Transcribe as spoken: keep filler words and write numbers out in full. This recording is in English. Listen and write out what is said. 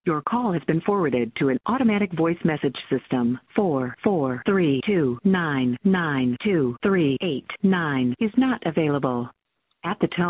Your call has been forwarded to an automatic voice message system. four four three two nine nine two three eight nine is not available. At the tone.